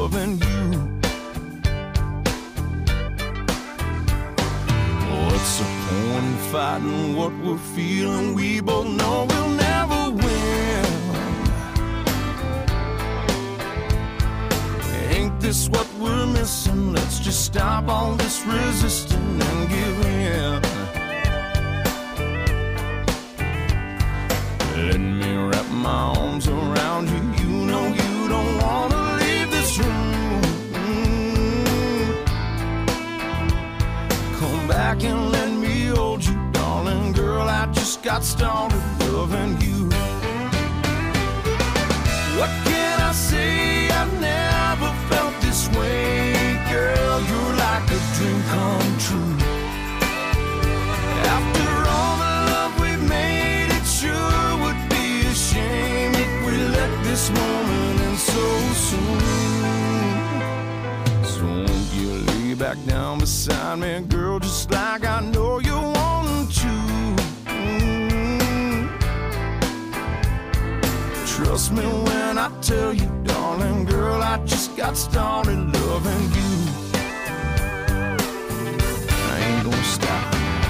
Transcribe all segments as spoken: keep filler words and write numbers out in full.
loving you. What's the point in fighting what we're feeling? We both know we'll never win. Ain't this what we're missing? Let's just stop all this resisting and give in. Let me wrap my arms around you. You know you don't want to leave this room. Come back and let me hold you, darling girl. I just got started loving you. What can I say? I've never felt this way. Girl, you're like a dream come true. After all the love we've made, it sure would be a shame if we let this moment end so soon. So won't you lay back down beside me, girl, just like I know you want to. Mm. Trust me when I tell you, darling girl, I just got started loving you. I ain't gonna stop.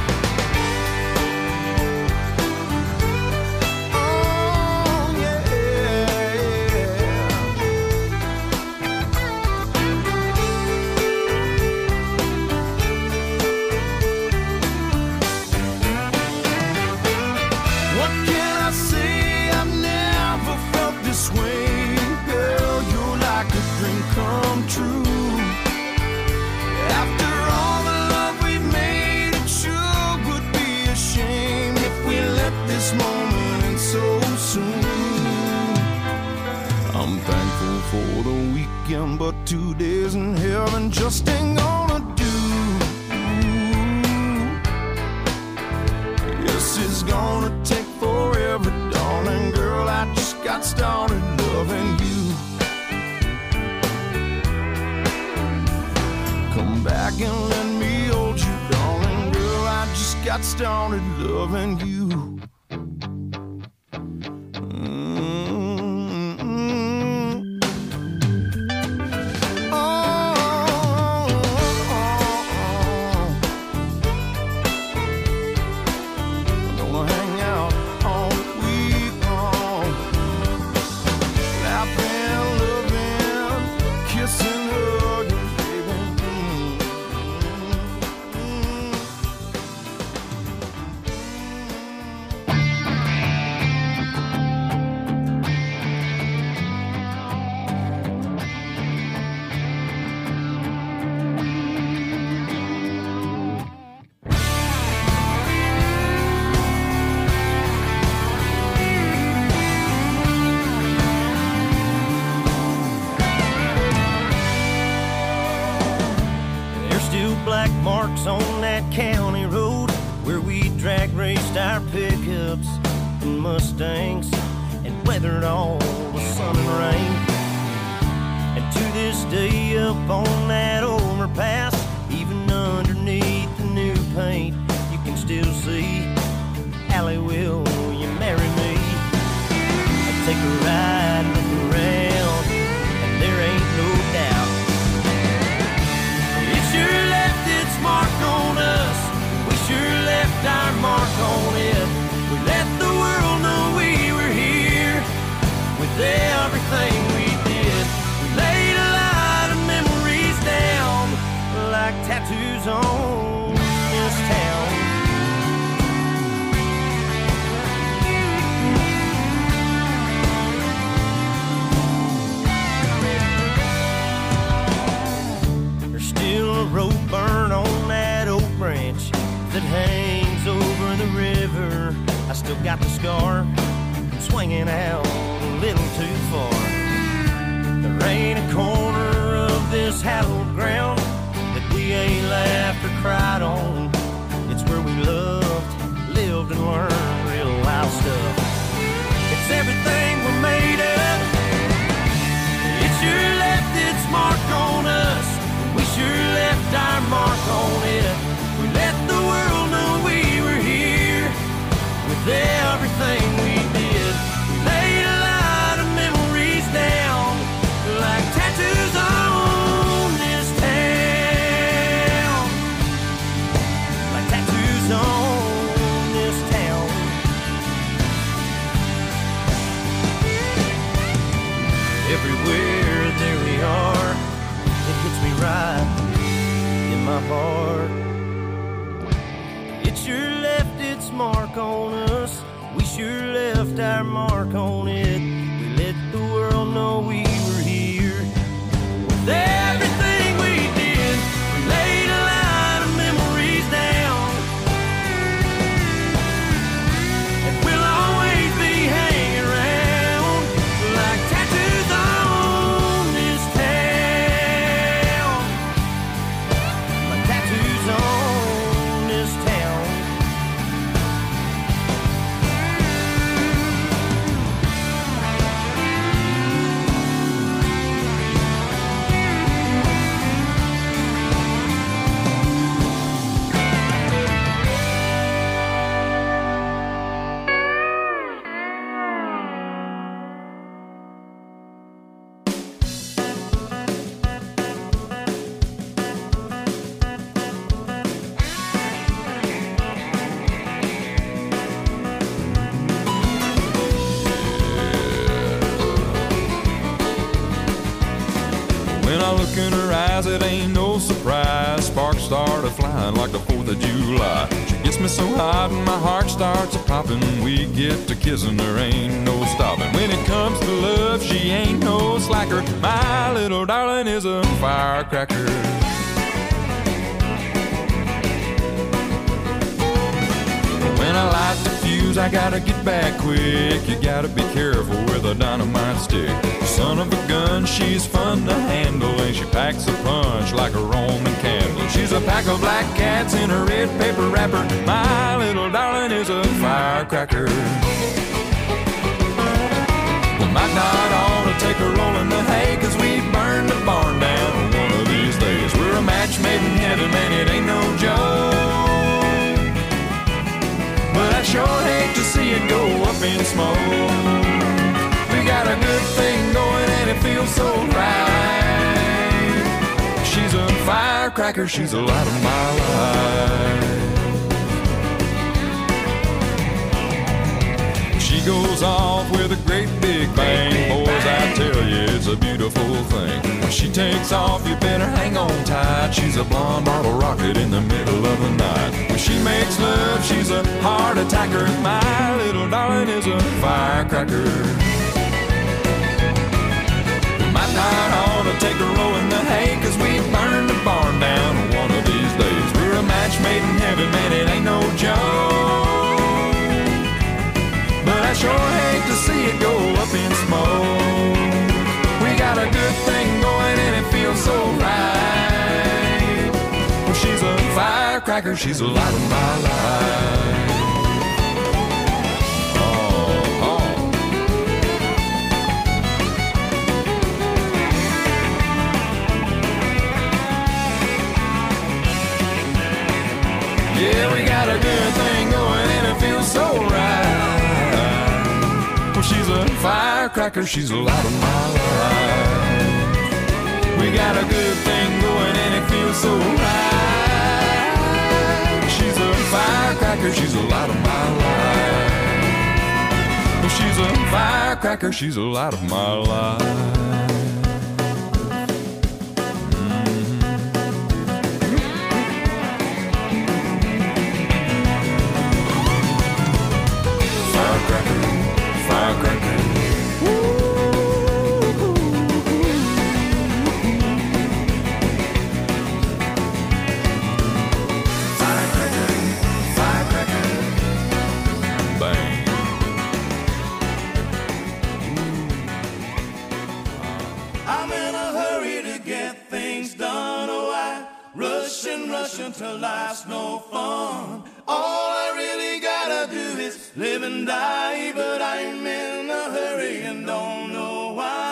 Come true. After all the love we've made, it sure would be a shame if we let this moment end so soon. I'm thankful for the weekend, but two days in heaven just ain't gonna do. This is gonna take forever, darling girl. I just got started loving you. Come back and let me hold you, darling girl. I just got started loving you. Black marks on that county road where we drag raced our pickups and Mustangs and weathered all the sun and rain. And to this day up on that overpass, even underneath the new paint, you can still see Allie, will you marry me? I'll take a ride and look around, and there ain't no doubt it sure left its mark on us. We sure left our mark on it. We let the world know we were here with everything we did. We laid a lot of memories down like tattoos on this town. There's still a rope burn on that oak branch that hangs over the river. I still got the scar swinging out a little too far. There ain't a corner of this hallowed ground that we ain't laughed or cried on. It's where we loved, lived, and learned real wild stuff. It's everything we're made of. It sure left its mark on us. We sure left our mark on it. We let the world know we were here with everything we did. We laid a lot of memories down like tattoos on us. We sure left our mark on it. We let the world know we were here. With everything we did, we laid a line of memories down. And we'll always be hanging around like tattoos on this town. Like tattoos on this town. When I look in her eyes, it ain't no surprise. Sparks started flying like the fourth of July. She gets me so hot and my heart starts a-popping. We get to kissing, there ain't no stopping. When it comes to love, she ain't no slacker. My little darling is a firecracker. When I light the fuse, I gotta get back quick. You gotta be careful with a dynamite stick. Son of a gun, she's fun to handle, and she packs a punch like a Roman candle. She's a pack of black cats in a red paper wrapper. My little darling is a firecracker. We might not ought to take a roll in the hay, 'cause we burn the barn down one of these days. We're a match made in heaven, man, it ain't no joke. But I sure hate to see it go up in smoke. We got a good thing going and it feels so right. She's a firecracker, she's the light of my life. She goes off with a great big bang. Boys, I tell you, it's a beautiful thing. When she takes off, you better hang on tight. She's a blonde bottle rocket in the middle of the night. When she makes love, she's a heart attacker. My little darling is a firecracker. We might not ought to take a roll in the hay, 'cause we burn the barn down one of these days. We're a match made in heaven, man, it ain't no joke. But I sure hate to see it go up in smoke. We got a good thing going and it feels so right. Well, she's a firecracker, she's the light of my life. Oh, oh. Yeah, we got a good thing going and it feels so right. Well, she's a firecracker, she's the light of my life. We got a good thing going and it feels so right. She's a firecracker, she's the light of my life. Well, she's a firecracker, she's the light of my life. Till life's no fun. All I really gotta do is live and die, but I'm in a hurry and don't know why.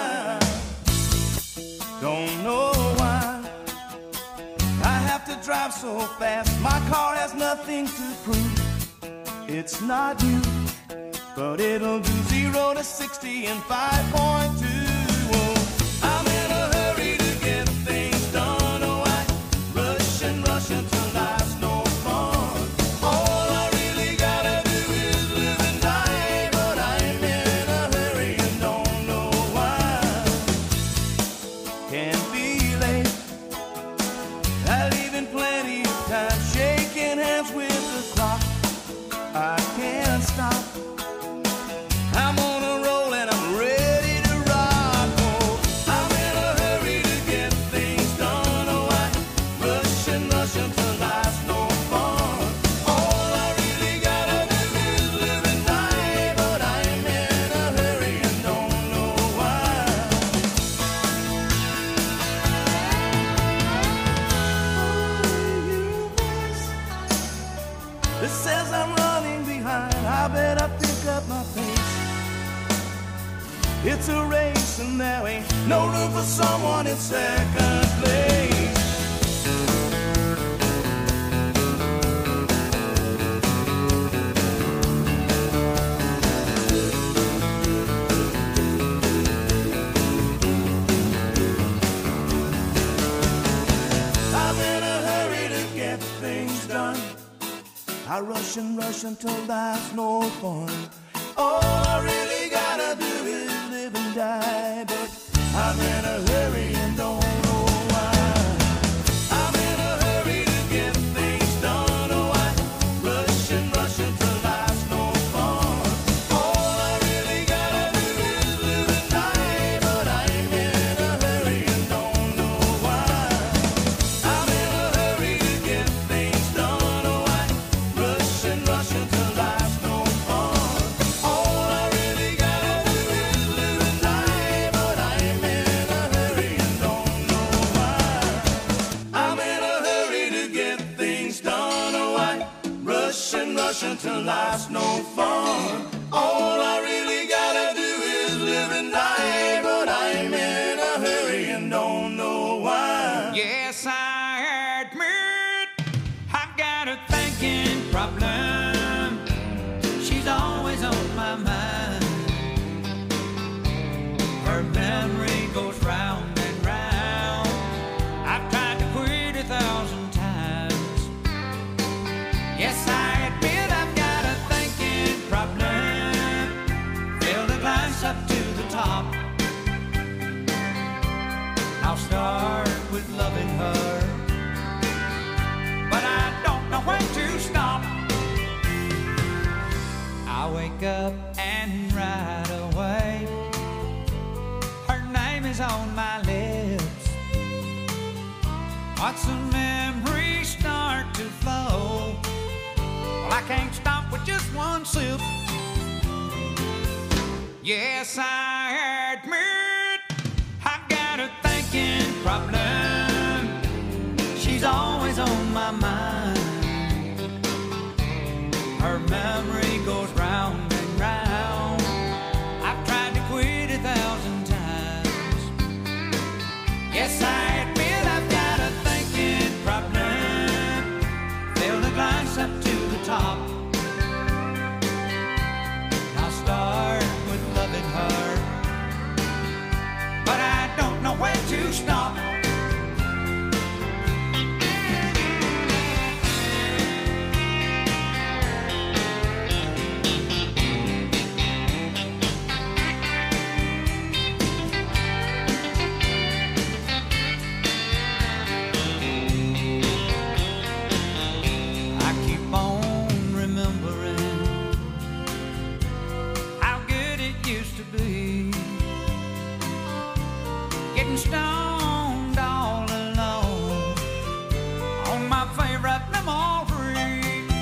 Don't know why I have to drive so fast. My car has nothing to prove. It's not you, but it'll do zero to sixty in five point two. I'm in a hurry to get things done. Oh, I rush and rush until life's no fun. All I really gotta do is live and die, but I'm in a hurry and don't know why. Can't be late. I leave in plenty of time, shaking hands with the clock. I can't It's a race and there ain't no room for someone in second place. I'm in a hurry to get things done. I rush and rush until there's no fun. All I really gotta do is live and die, but I'm in a hurry and don't know why. I'm in a hurry to get things done. Oh, I rush and rush until there's no fun. All I really gotta do is live and die, but I'm in a hurry and don't know why. I'm in a hurry to get things done. Oh, I rush and rush until there's no fun. All I really gotta do is live and die, but I'm in a hurry and don't know why. I'm in a hurry to get things done. Oh, I rush and rush until life's no fun. All I really gotta do is live and die, but I'm in a hurry and don't know why. Yes, I admit I've got a thinking problem. She's always on my mind. Her memory goes round and round. I've tried to quit a thousand times. Yes, I admit I've got a thinking problem. Fill the glass up to the top. I'll start with loving her, but I don't know when to stop. I wake up and right away her name is on my lips. Watch the memories start to flow. Well, I can't stop with just one sip. Yes, I admit I've got a thinking problem. She's always on my mind. Her memory goes round and round. I've tried to quit a thousand times. Yes, I admit I've got a thinking problem. Fill the glass up to the top. I'll start with loving her, but I don't know when to stop. I keep on remembering how good it used to be, getting stoned all alone on my favorite memory.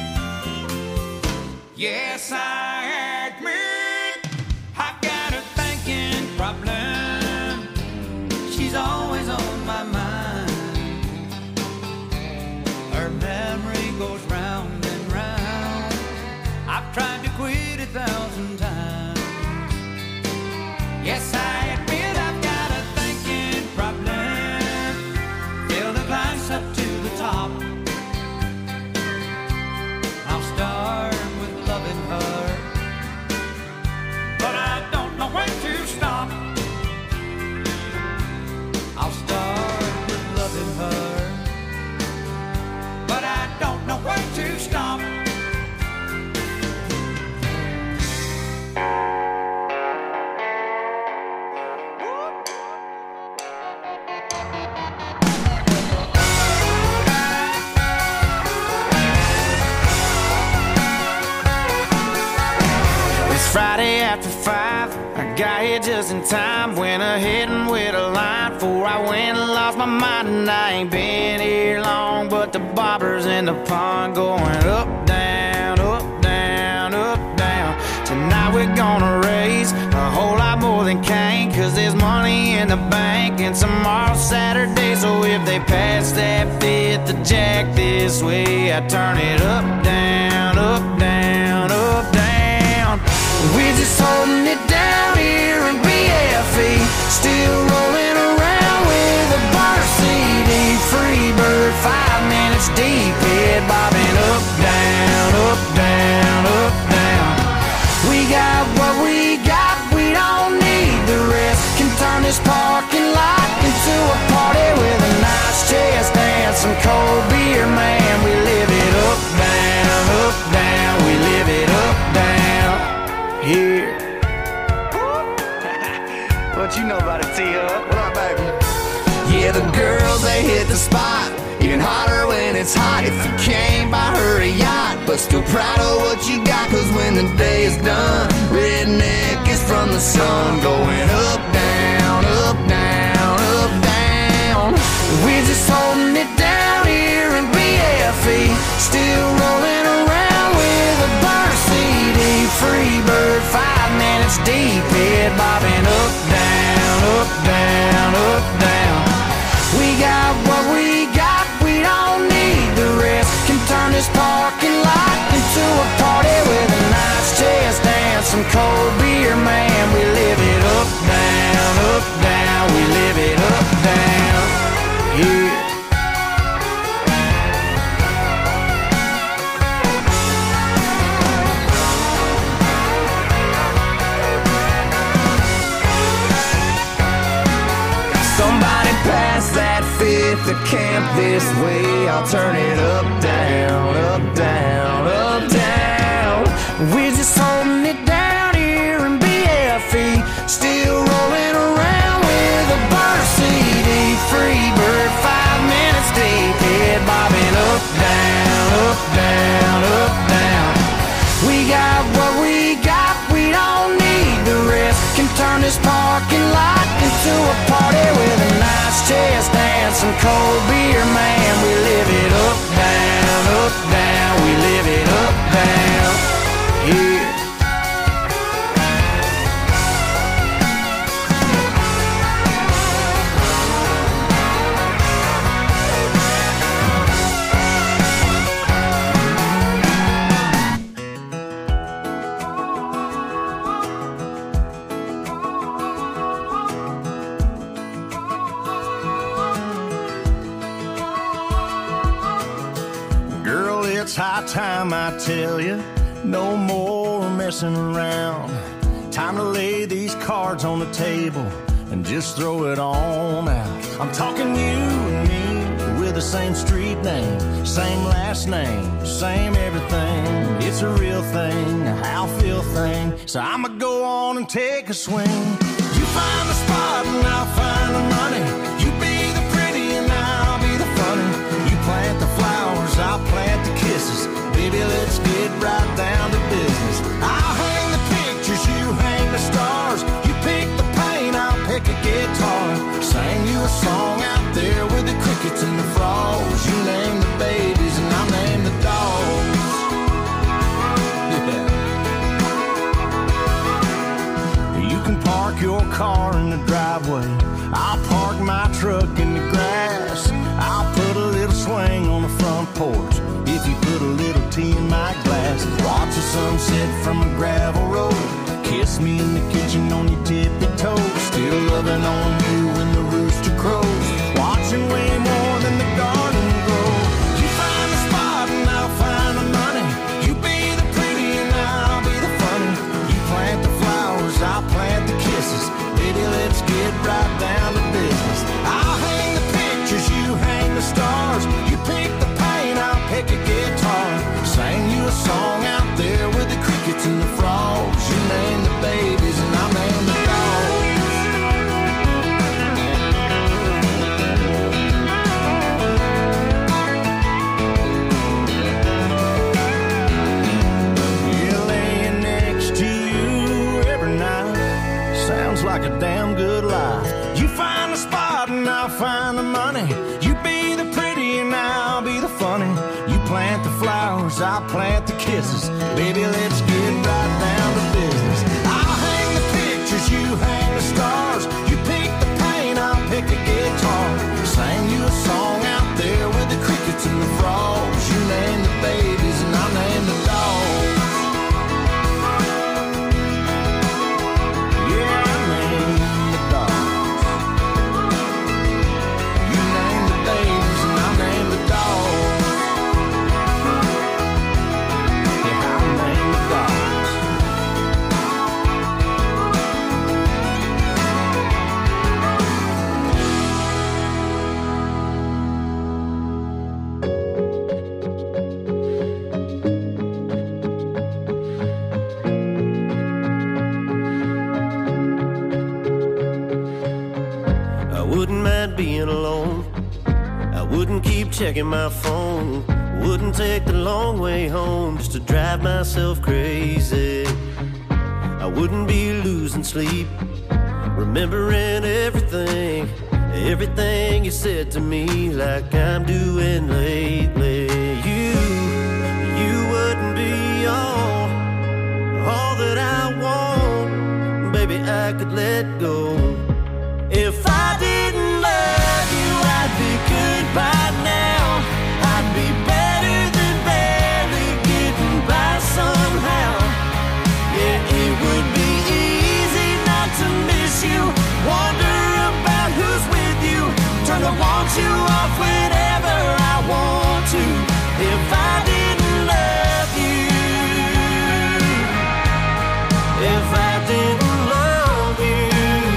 Yes, I admit I've got a thinking problem. She's always on my mind. Her memory goes round and round. I've tried to quit a thousand times. Yes, I admit I've got a thinking problem. Fill the glass up to the top. I'll start with loving her, but I don't know when to stop. I'll start with loving her, but I don't know when to stop. It's Friday after five. I got here just in time. Went ahead and with a line before I went and lost my mind. And I ain't been here long, but the bobbers in the pond going up, down, up, down, up, down. Tonight we're gonna raise a whole lot more than Cain, cause there's money in the bank and tomorrow's Saturday. So if they pass that fifth to Jack this way, I turn it up, down, up, down, up, down. We're just holding it down here in B A. still rolling around with a bar C D. Free bird, five minutes deep, head bobbing up, down, up, down, up, down. We got what we got, we don't need the rest. Can turn this parking lot into a party with a nice chest dance, some cold beer, man. We live it up, down, up, down. We live it up, down here. What you know about it, T-Hub? What up, baby? Yeah, the girls, they hit the spot. Even hotter when it's hot. If you can't buy her a yacht, but still proud of what you got, cause when the day is done, redneck is from the sun. Going up, down, up, down, up, down. We're just holding it down here in B F E. Still rolling around with a bar C D. Free bird, five minutes deep, head bobbing up, down, up, down, up, down. We got what we got, we don't need the rest. Can turn this parking lot into a party with a nice chest dance, some cold beer, man. We live it up, down, up, down. We live it up, down here. Somebody pass that fifth to camp this way. I'll turn it up, down, up, down, up, down. We're just holding it down here in B F E. Still rolling around with a bar C D. Free bird, five minutes deep, head bobbing up, down, up, down, up, down. We got what we got, we don't need the rest. Can turn this parking lot into a party with a nice chest dance, some cold beer, man. We live it up, down, up, down. We live it up, down here. It's high time I tell you, no more messing around. Time to lay these cards on the table and just throw it on out. I'm talking you and me with the same street name, same last name, same everything. It's a real thing, a how feel thing. So I'ma go on and take a swing. You find the spot and I'll find the money. You be the pretty and I'll be the funny. You plant the flowers, I'll plant the kisses. Baby, let's get right down to business. I'll hang the pictures, you hang the stars. You pick the paint, I'll pick a guitar. Sing you a song out there with the crickets and the frogs. You name the babies and I'll name the dogs. Yeah. You can park your car in the driveway. I'll park my truck in the grass. I'll put a little swing on the front porch if you put a little tea in my glass. Watch the sunset from a gravel road. Kiss me in the kitchen on your tippy toes. Still loving on you when the rooster crows. Watching way more than the garden grow. You find the spot and I'll find the money. You be the pretty and I'll be the funny. You plant the flowers, I'll plant the kisses. Baby, let's get right down to business. I'll hang the pictures, you hang the stars. You pick the paint, I'll pick a guitar. Sing you a song out there with the crickets and the frogs. You name the babies and I'll name the dogs. Yeah, laying next to you every night sounds like a damn good life. You find the spot and I'll find the money. You be the pretty and I'll be the funny. You plant the flowers, I'll plant the kisses. Baby, let's get right down to business. I'll hang the pictures, you hang the stars. You pick the paint, I'll pick a guitar. Sing you a song out there with the crickets and the frogs. You name the babies and I'll name the dogs. Yeah, I name the dogs. I wouldn't keep checking my phone, wouldn't take the long way home just to drive myself crazy. I wouldn't be losing sleep, remembering everything, everything you said to me, like I'm doing lately. You, you wouldn't be all, all that I want. Baby, I could let go. If I didn't love you, I'd be good by now. I'd be better than barely getting by somehow. Yeah, it would be easy not to miss you, wonder about who's with you, turn to want you off whenever I want to. If I didn't love you, if I didn't love you.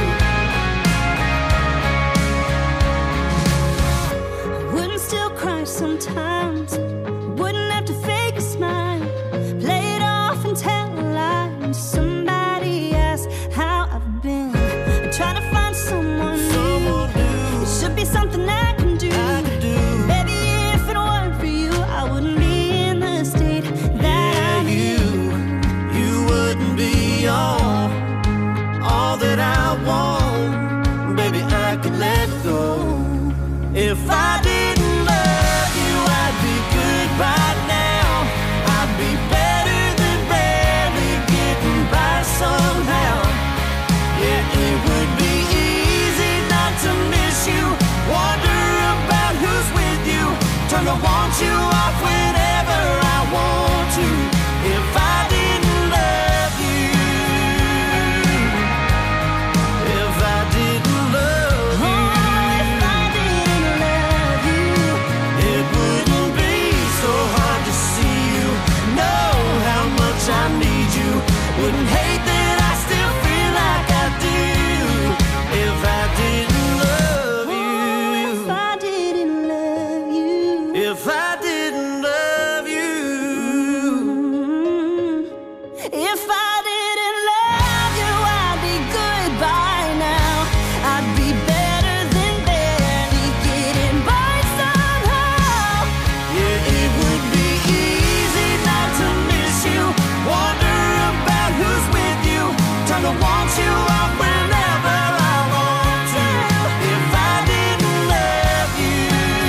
I wouldn't still cry sometimes, wouldn't have to fake a smile, play it off and tell a lie when somebody asks how I've been. I'm trying to find someone new. It should be something I can do. I could do. Baby, if it weren't for you, I wouldn't be in the state that Yeah, I'm you, you wouldn't be all, all that I want. Baby, I could let go. If I didn't love you, I'd be good by now. I'd be better than barely getting by somehow. Yeah, it would be easy not to miss you, wonder about who's with you, turn to want you off whenever I want to. If I didn't love you, if I didn't love you, Oh, if I didn't love you, it wouldn't be so hard to see you, know how much I need you, wouldn't hate that I still feel like I do. If I didn't love oh, if you, I didn't love you. if I didn't love you. If I didn't love you, I'd be good by now. I'd be better than barely getting by somehow. Yeah, it would be easy not to miss you, wonder about who's with you, turn to want you off whenever I want to. If I didn't love you,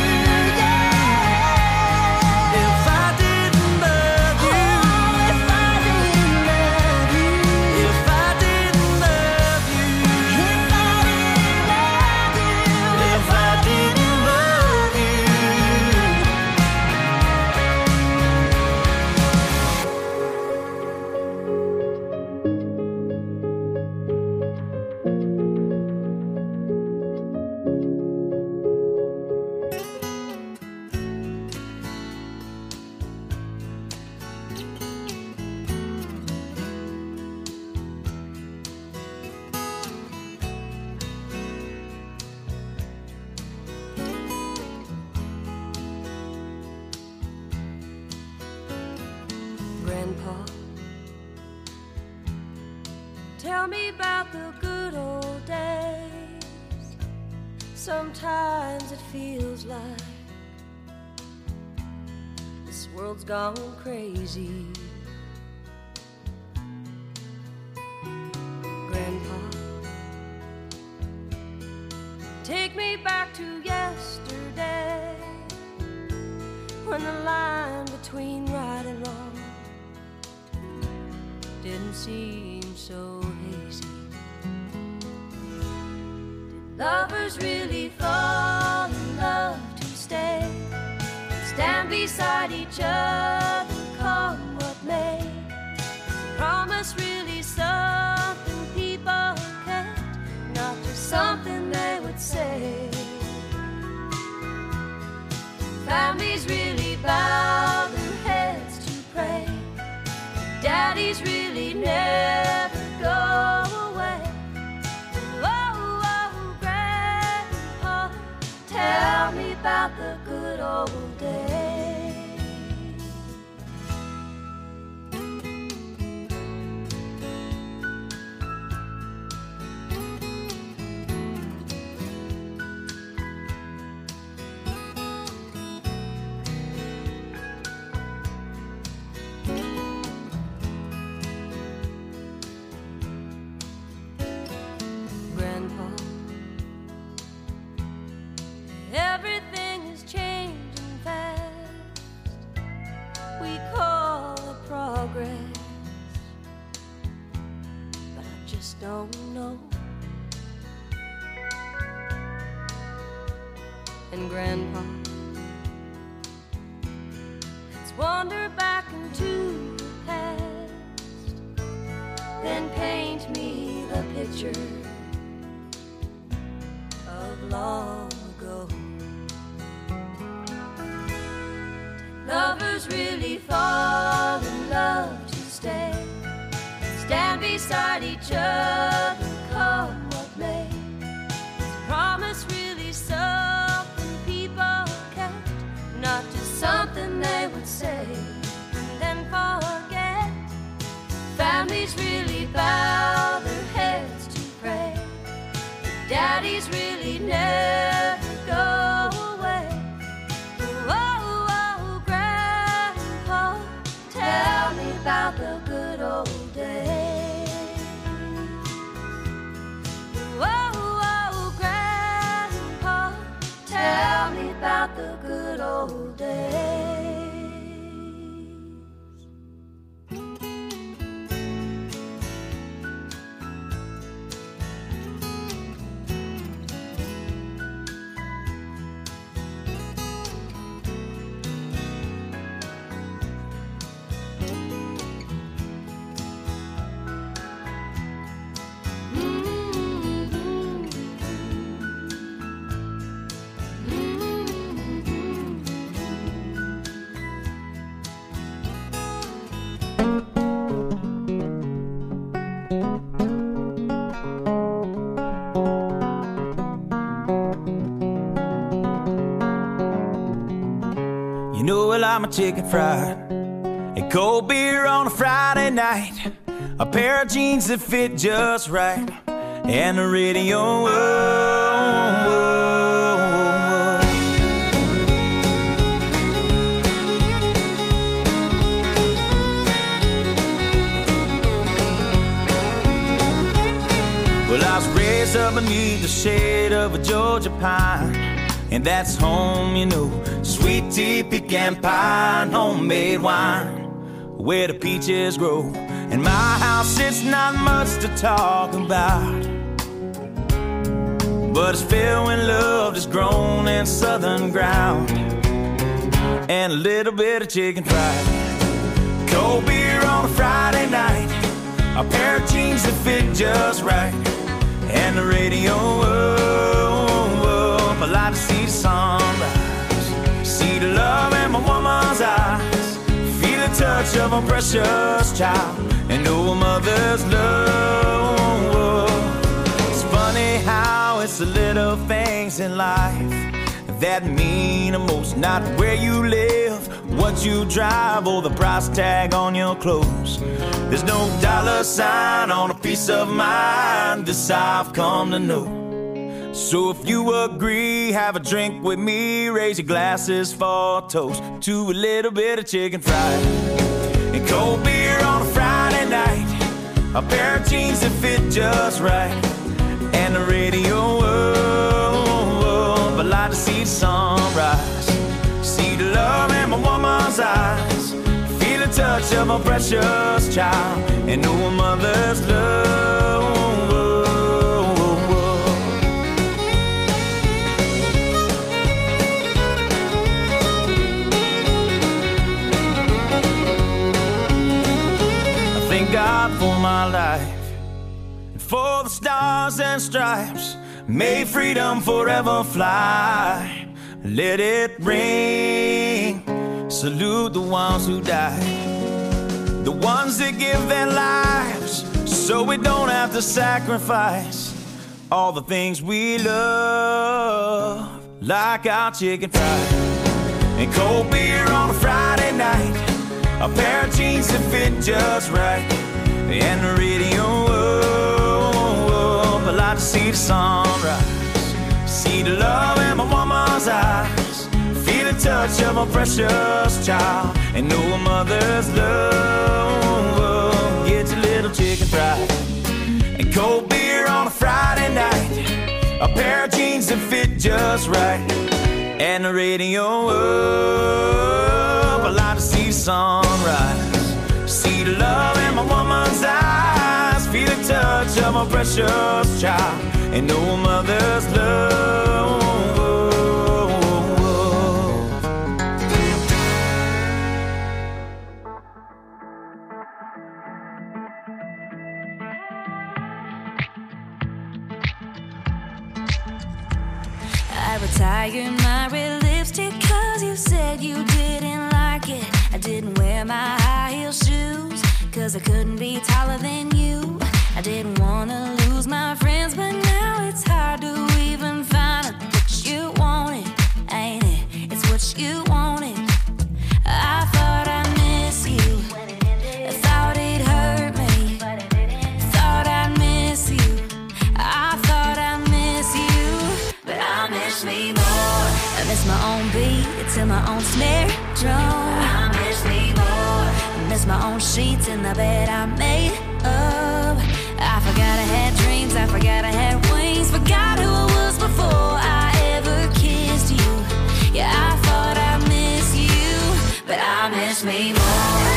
Yeah. if I didn't love you, Oh, if I didn't love you, if I didn't love you, if I didn't love you, if I didn't love you. Grandpa, tell me about the good old days. Sometimes it feels like this world's gone crazy. Grandpa, take me back to yesterday, when the line between right and wrong didn't seem so hazy. Did lovers really fall in love to stay and stand beside each other, come what may? Is promise really something people kept, not just something they would say? Families really bow their heads to pray. Daddies really never go away. Oh, oh, Grandpa, tell me about the good old days. just don't know. And Grandpa, let's wander back into the past, then paint me the picture of long ago. Lovers really fall in love to stay, stand beside each other, come what may. Is promise really something people kept, not just something they would say and then forget? Families really bow their heads to pray, daddies really never go away. Oh, oh, Grandpa, tell me about the good old days. Oh, oh, Grandpa, tell me about the good old days. You know, well, I'm a chicken fried and cold beer on a Friday night, a pair of jeans that fit just right, and the radio. Whoa, whoa, whoa. Well, I was raised up beneath the shade of a Georgia pine, and that's home, you know. Sweet tea, pecan pie, and homemade wine, where the peaches grow. In my house, it's not much to talk about, but it's filled with love that's grown in southern ground, and a little bit of chicken fried, cold beer on a Friday night, a pair of jeans that fit just right, and the radio. Oh, oh, I like to see the sunrise, see the love in my woman's eyes, feel the touch of a precious child, and know a mother's love. It's funny how it's the little things in life that mean the most, not where you live, what you drive, or the price tag on your clothes. There's no dollar sign on a piece of mind, this I've come to know. So if you agree, have a drink with me, raise your glasses for a toast to a little bit of chicken fried and cold beer on a Friday night, a pair of jeans that fit just right, and the radio. Oh, oh, I like to see the sunrise, see the love in my woman's eyes, feel the touch of a precious child, and know a mother's love. God for my life, and for the stars and stripes, may freedom forever fly. Let it ring, salute the ones who died, the ones that give their lives so we don't have to sacrifice all the things we love, like our chicken fried and cold beer on a Friday night, a pair of jeans that fit just right, and the radio. Oh, oh, I like to see the sunrise, see the love in my woman's eyes, feel the touch of a precious child, and know a mother's love. Get your little chicken fried and cold beer on a Friday night, a pair of jeans that fit just right, and the radio. Oh, I like to see the sunrise, see the love in my woman's eyes, feel the touch much of a precious child and no mother's love. I retired my red lipstick cause you said you didn't like it. I didn't wear my high heel shoes cause I couldn't be taller than you. I didn't wanna lose my friends, but now it's hard to even find out what you wanted, ain't it? It's what you wanted. I thought I miss you, I thought it hurt me, thought I'd miss you, I thought I miss you, but I miss me more. I miss my own beat to my own snare drum. I miss me more. I miss my own sheets in the bed I made up. I forgot I had dreams, I forgot I had wings, forgot who I was before I ever kissed you. Yeah, I thought I miss you, but I miss me more.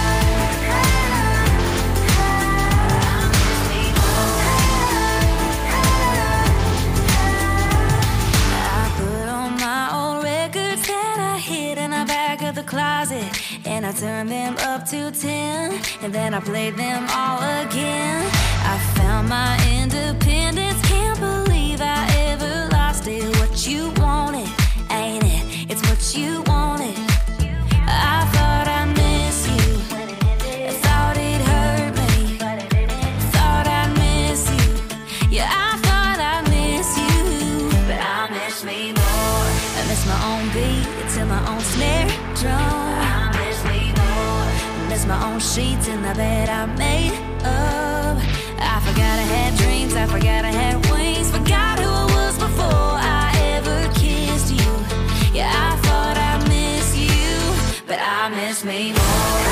Closet, and I turned them up to ten, and then I played them all again. I found my independence, can't believe I ever lost it. What you wanted, ain't it? It's what you wanted. I thought I miss you, I thought it hurt me, thought I'd miss you. Yeah, I thought I miss you, but I miss me more. I miss my own beat to my own snare drum. I miss me more. I miss my own sheets in the bed I made up. I forgot I had dreams, I forgot I had wings, forgot who I was before I ever kissed you. Yeah, I thought I miss you, but I miss me more.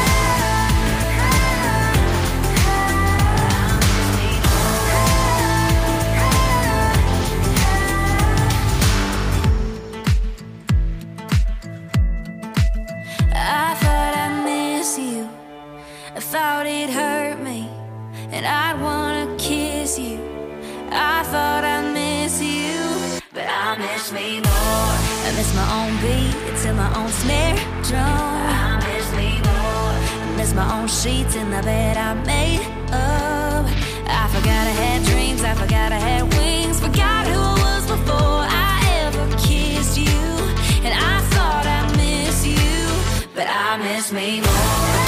I thought it hurt me, and I'd wanna kiss you. I thought I miss you, but I miss me more. I miss my own beat to my own snare drum. I miss me more. I miss my own sheets in the bed I made up. I forgot I had dreams, I forgot I had wings, forgot who I was before I ever kissed you. And I thought I miss you, but I miss me more.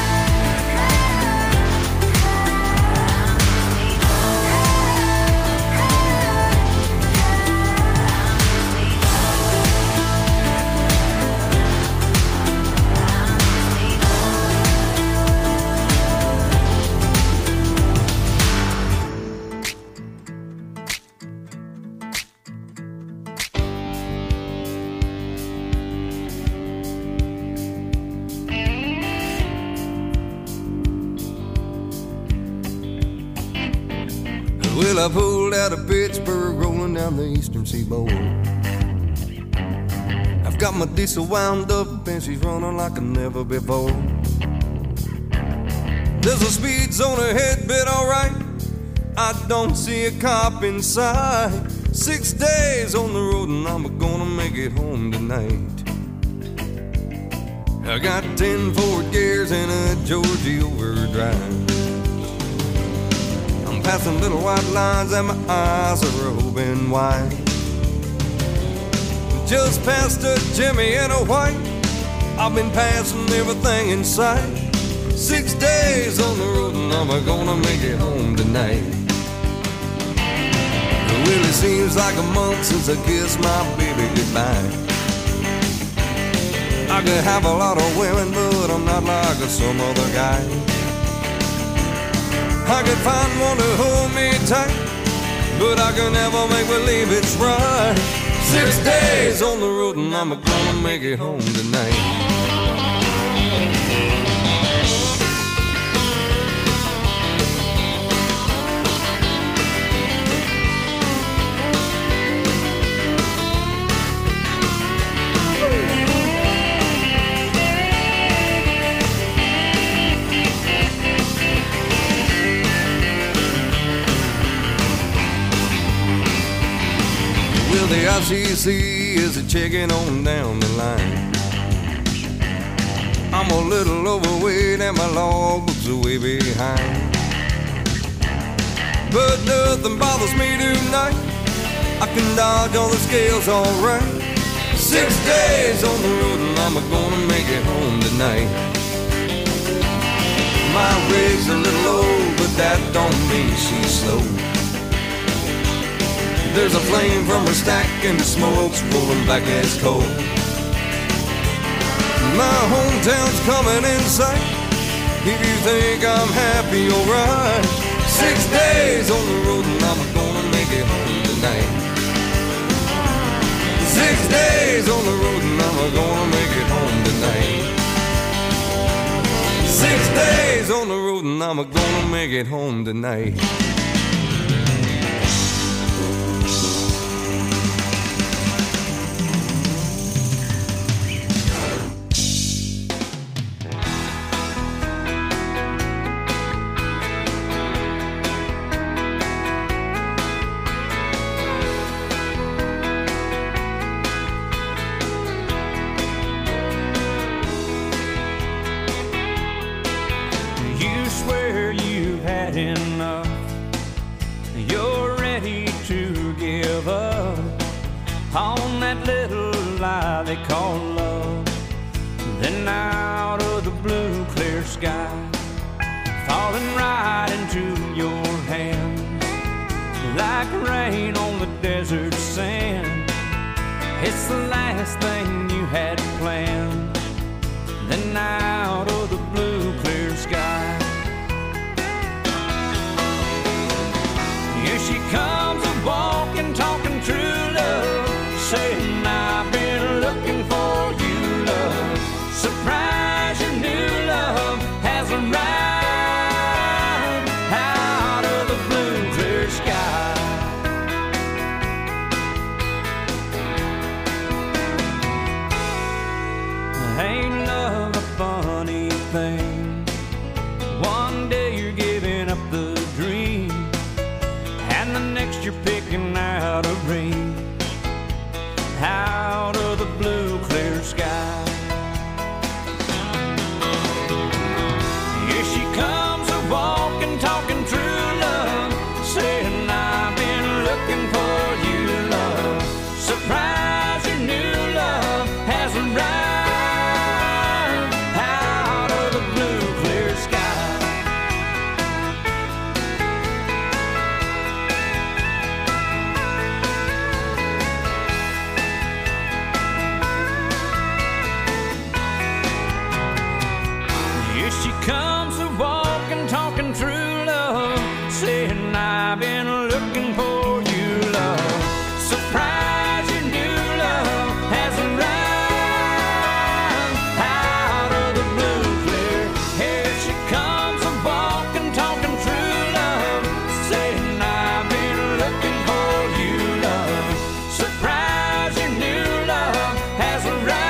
Well, I pulled out of Pittsburgh, rolling down the eastern seaboard. I've got my diesel wound up and she's running like never before. There's a speed zone ahead, but alright, I don't see a cop in sight. Six days on the road and I'm gonna make it home tonight. I got ten Ford gears and a Georgie overdrive. Passing little white lines and my eyes are open wide. Just past a Jimmy and a white, I've been passing everything in sight. Six days on the road and I'm gonna make it home tonight. Well, it seems like a month since I kissed my baby goodbye. I could have a lot of women, but I'm not like some other guy. I could find one to hold me tight, but I can never make believe it's right. Six days on the road and I'm gonna make it home tonight. she sees as they're checking on down the line. I'm a little overweight and my logbook's way behind. But nothing bothers me tonight. I can dodge all the scales alright. Six days on the road and I'm gonna make it home tonight. My rig's a little old, but that don't mean she's slow. There's a flame from her stack and the smoke's rolling back as coal. My hometown's coming in sight. If you think I'm happy, alright. Six days on the road and I'm gonna make it home tonight. Six days on the road and I'm gonna make it home tonight. Six days on the road and I'm gonna make it home tonight. On that little lie they call love. Then out of the blue clear sky, falling right into your hands, like rain on the desert sand. It's the last thing you had planned. Then out of the blue clear sky, here she comes a-walking, talking true love, saying I've been looking for you, love. Surprise, your new love has arrived out of the blue clear sky. Ain't love a funny thing? One day you're giving up the dream, and the next you're picking out a ring out of the blue clear sky. Here she comes a-walking, talking true love, saying I've been looking for you, love. Surprise, your new love has arrived out of the blue clear sky. She comes a-walking, talking true love, saying I've been looking for you, love. Surprise, your new love has arrived out of the blue clear. Here she comes a-walking, talking true love, saying I've been looking for you, love. Surprise, your new love has arrived.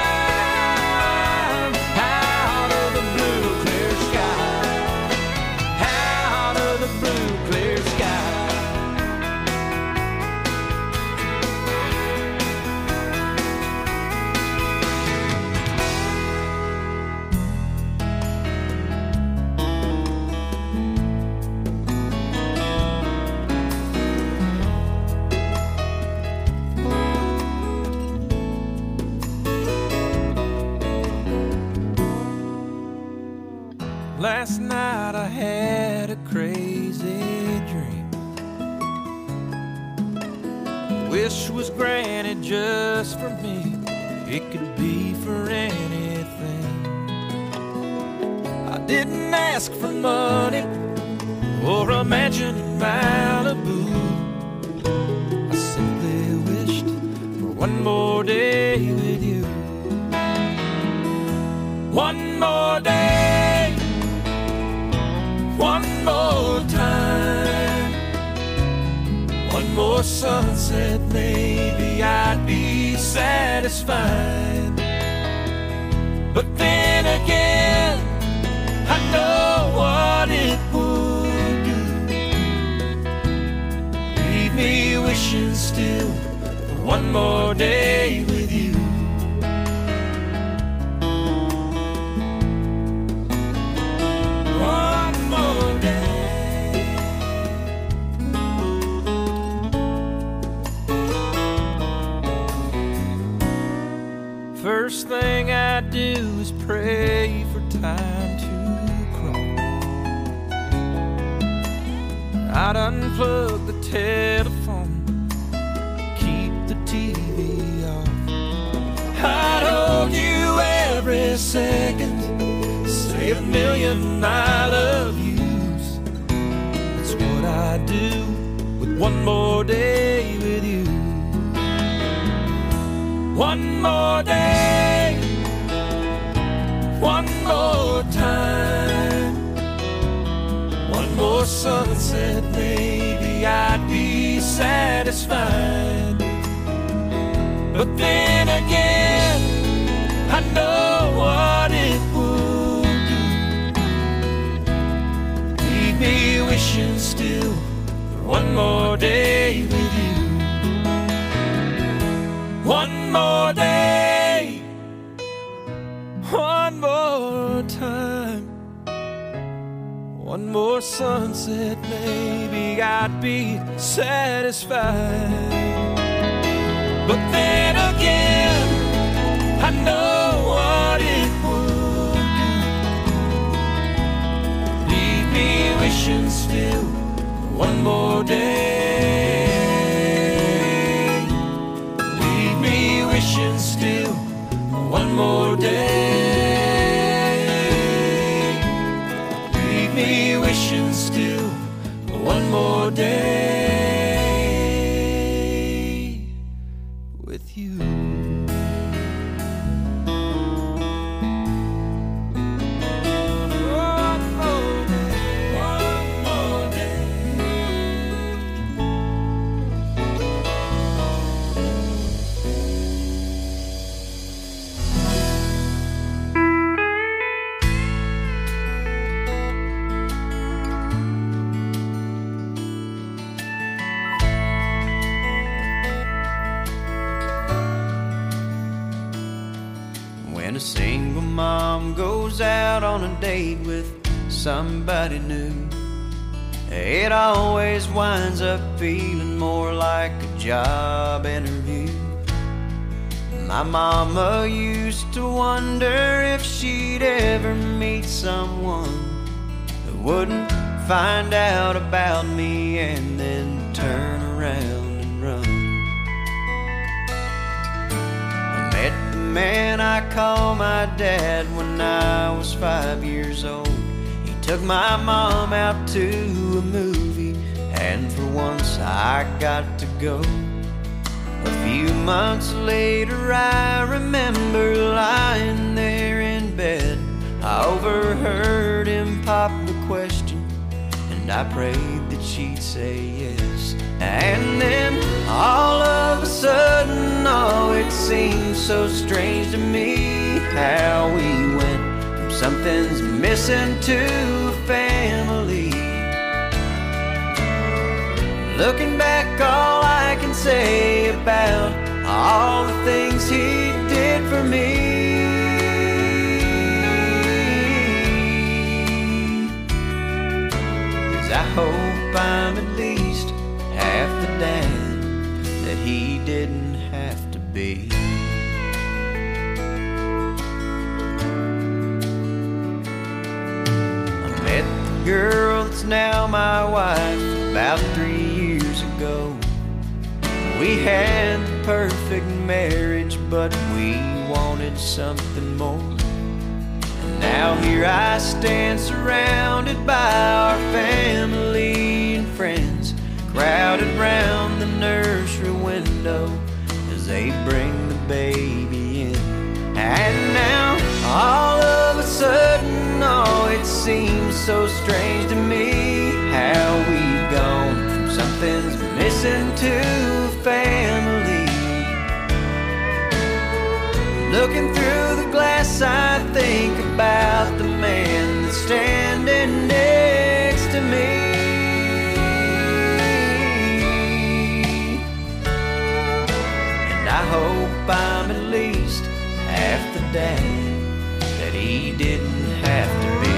Last night I had a crazy dream. Wish was granted just for me. It could be for anything. I didn't ask for money or a mansion in Malibu. I simply wished for one more day with you. One more day, one more time, one more sunset, maybe I'd be satisfied. But then again, I know what it would do. Leave me wishing still for one more day with you. One more day. First thing I do is pray for time to crawl. I'd unplug the telephone, keep the T V off. I'd hold you every second, say a million I love yous. That's what I do with one more day with you. One more day, one more time, one more sunset, maybe I'd be satisfied. But then again, I know what it would do. Leave me wishing still for one more day with you. One more day, one more time, one more sunset, maybe I'd be satisfied. But then again, I know what it would do. Leave me wishing still for one more day. Leave me wishing still for one more day. Leave me wishing still for one more day with you. One more day, one more day. When a single mom goes out on a date with somebody new, it always winds up feeling more like a job interview. My mama used to wonder if she'd ever meet someone who wouldn't find out about me and then turn around and run. I met the man I call my dad when I was five years old. He took my mom out to a movie, and for once I got to go. A few months later I remember lying there in bed. I overheard him pop the question, and I prayed that she'd say yes. And then all of a sudden, oh, it seemed so strange to me how we went from something's missing to a family. Looking back, all I can say about all the things he did for me is I hope I'm at least half the dad that he didn't have to be. I met the girl that's now my wife about three years ago. We had the perfect marriage, but we wanted something more. And now here I stand surrounded by our family and friends, crowded round the nursery window as they bring the baby in. And now all of a sudden, oh, it seems so strange to me how we've gone from something's missing to a family. Looking through the glass, I think about the man that's standing next to me. hope I'm at least half the dad that he didn't have to be.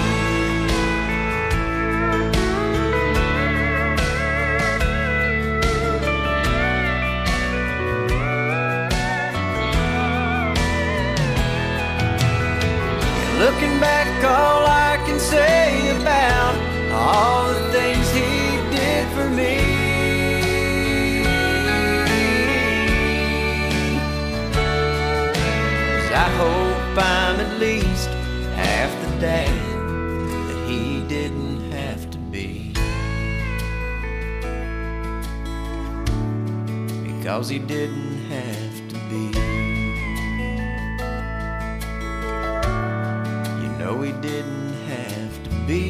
Looking back, all I can say about all the things he did for me is I hope I'm at least half the dad that he didn't have to be, because he didn't have to be. No, he didn't have to be.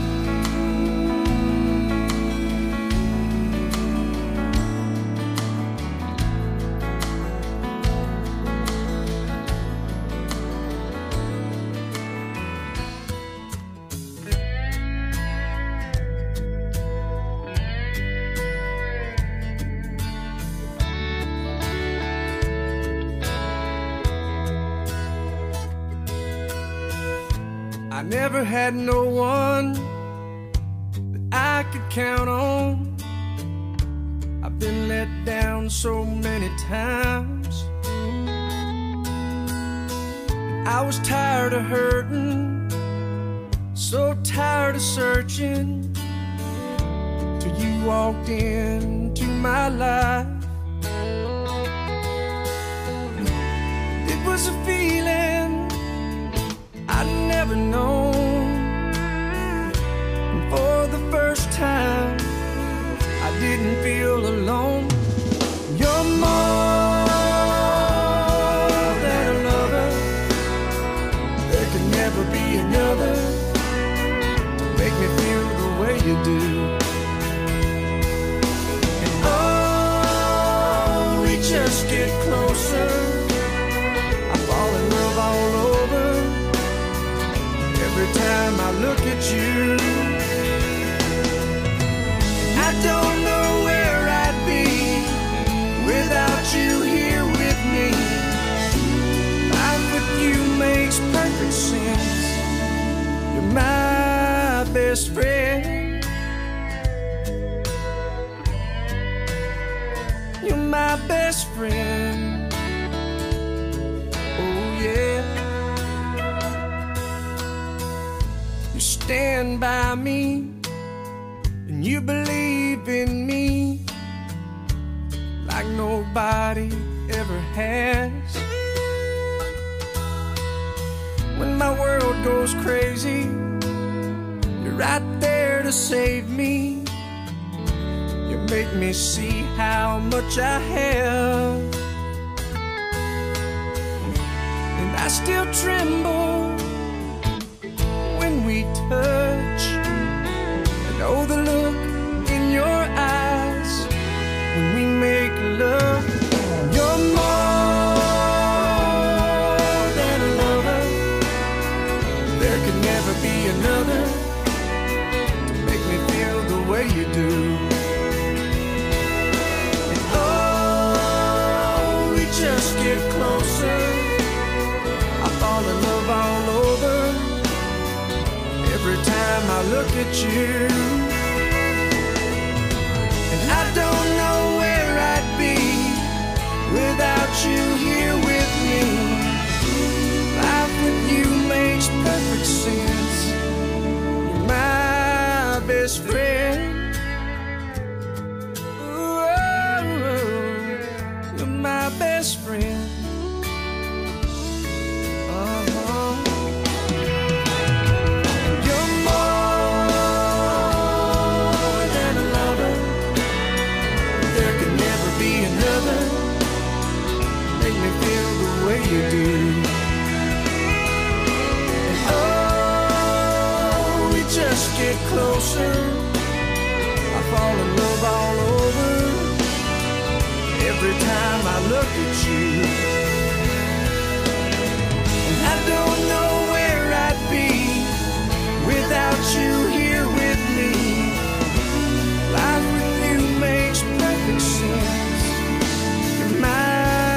I never had no one that I could count on. I've been let down so many times. I was tired of hurting, so tired of searching, till you walked into my life. It was a feeling I'd never known, and for the first time I didn't feel alone. You're more than a lover. There could never be another to make me feel the way you do. And oh, we just get closer, I fall in love all over every time I look at you. I don't know where I'd be without you here with me. Life with you makes perfect sense. You're my best friend. You're my best friend. Oh yeah. You stand by me, and you believe in me like nobody ever has. When my world goes crazy, you're right there to save me. You make me see how much I have, and I still tremble when we touch. I know the look in your eyes when we make love. You're more than a lover. There could never be another to make me feel the way you do. And oh, we just get closer, I fall in love all over every time I look at you. And I don't know where I'd be without you here with me. Life with you makes perfect sense. You're my best friend. Ooh, you're my best friend. You do. And oh, we just get closer, I fall in love all over every time I look at you. And I don't know where I'd be without you here with me. Life with you makes perfect sense. You're my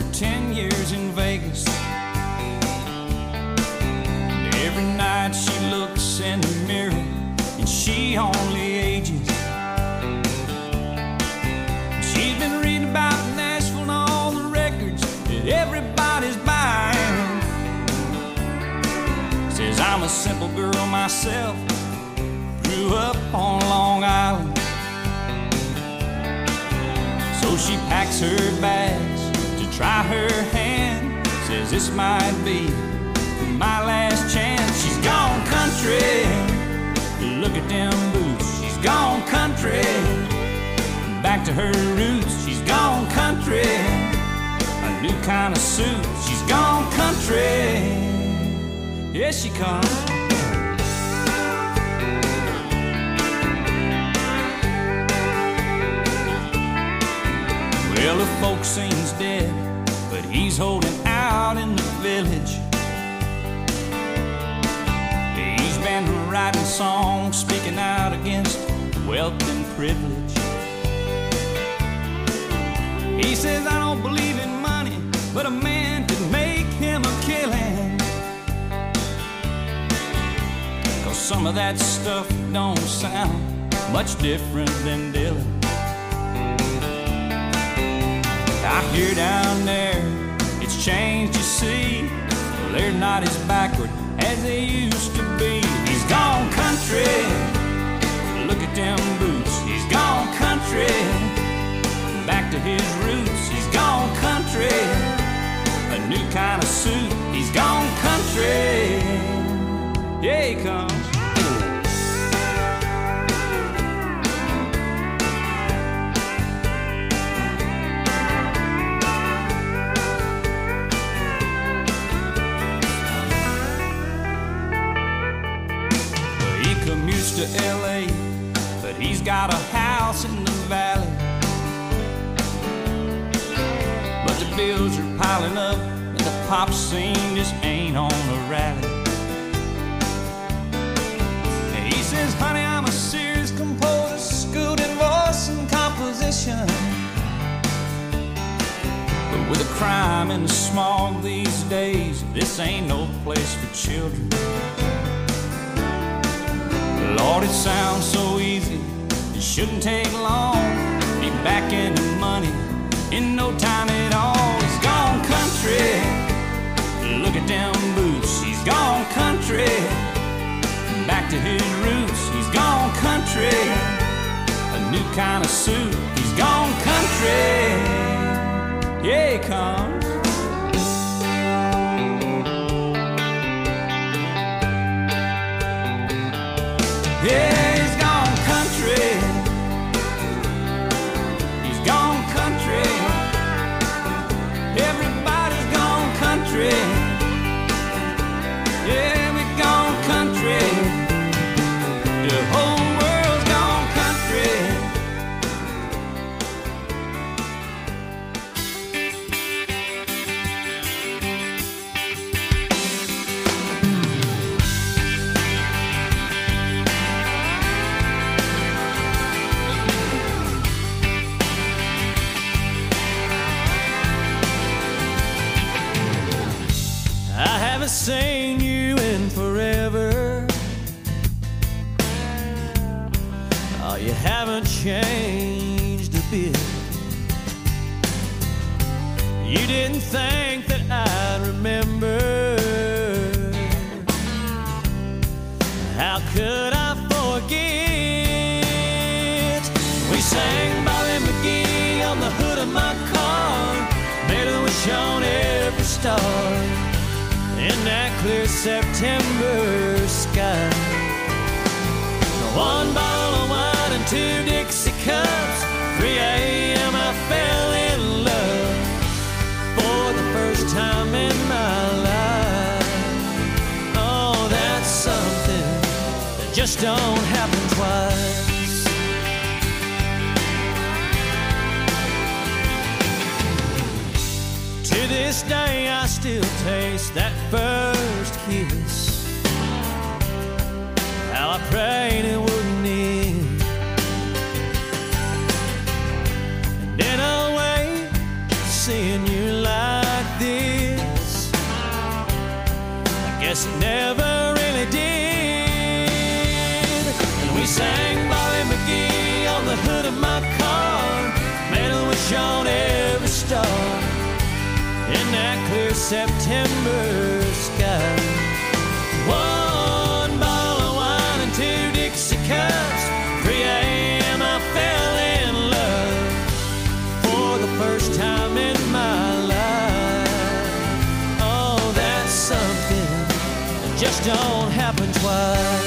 for ten years in Vegas. And every night she looks in the mirror and she only ages. She's been reading about Nashville and all the records that everybody's buying. Says I'm a simple girl myself, grew up on Long Island. So she packs her bags to try her hand. Says this might be my last chance. She's gone country, look at them boots. She's gone country, back to her roots. She's gone country, a new kind of suit. She's gone country, yes she comes. Well, the folk sings dead, but he's holding out in the village. He's been writing songs, speaking out against wealth and privilege. He says, I don't believe in money, but a man could make him a killing. 'Cause some of that stuff don't sound much different than Dylan. I hear down there, it's changed, you see. Well, they're not as backward as they used to be. He's gone country, look at them boots. He's gone country, back to his roots. He's gone country, a new kind of suit. He's gone country, yeah he comes. Commutes to L A, but he's got a house in the valley. But the bills are piling up and the pop scene just ain't on a rally. And he says, honey, I'm a serious composer, schooled in voice and composition. But with the crime and the smog these days, this ain't no place for children. Lord, it sounds so easy, it shouldn't take long. Be back in the money in no time at all. He's gone country, look at them boots. He's gone country, back to his roots. He's gone country, a new kind of suit. He's gone country, yeah he comes. Yeah, he's gone country. He's gone country. Everybody's gone country. Yeah, we've gone country. The whole world's gone country. Seen you in forever. Oh, you haven't changed a bit. You didn't think that I'd remember. How could I forget? We sang Bobby McGee on the hood of my car, made a wish on every star in that clear September sky. One bottle of wine and two Dixie cups. three a.m. I fell in love for the first time in my life. Oh, that's something that just don't happen twice. To this day I still taste that first kiss. How I prayed it wouldn't end. And in a way, seeing you lie Guess it never really did. And we sang Bobby McGee on the hood of my car. Man, it was on every star in that clear September sky. One bottle of wine and two Dixie cups. three a.m. I fell in love for the first time in my life. Oh, that's something that just don't happen twice.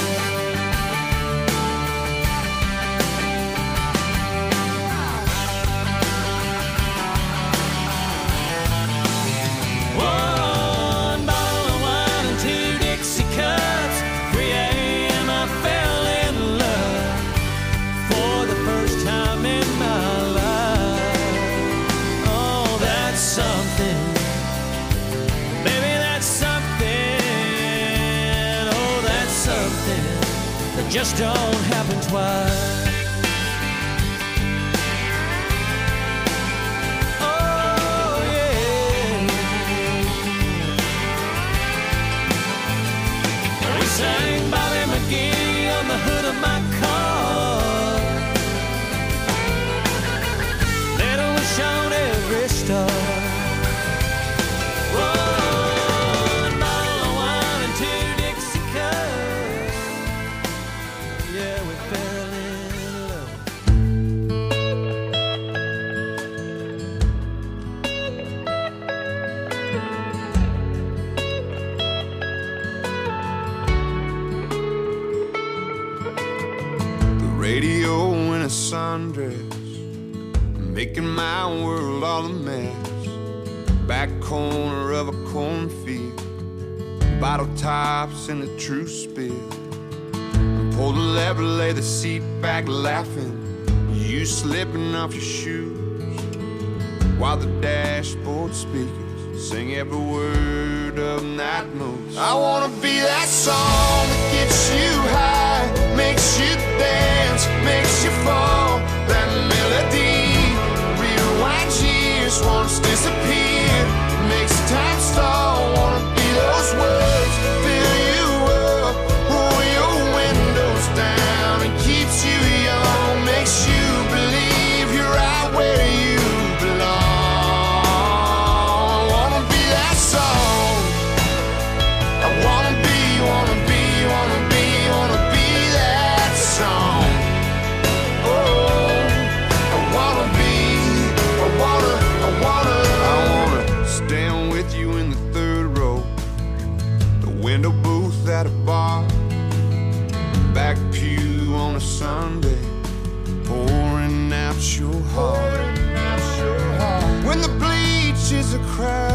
Just don't happen twice. Oh yeah. We sang Bobby McGee on the hood of my car. Then it was on every star. Radio in a sundress, making my world all a mess. Back corner of a cornfield, bottle tops in the truth spill. Pull the lever, lay the seat back laughing, you slipping off your shoes, while the dashboard speakers sing every word of Night Moves. I wanna be that song that gets you high, makes you dance, makes you fall. That melody rewinds years, once disappeared, makes time stall. Wanna be those words, fill you up, roll your windows down, and keeps you young, makes you believe you're right where you belong. I wanna be that song. I wanna be, wanna be, wanna be, wanna be that song. Oh, I wanna be, I wanna, I wanna, I wanna stand with you in the third row, the window booth at a bar, back pew on a Sunday, pouring out your heart. When the bleachers are crowded,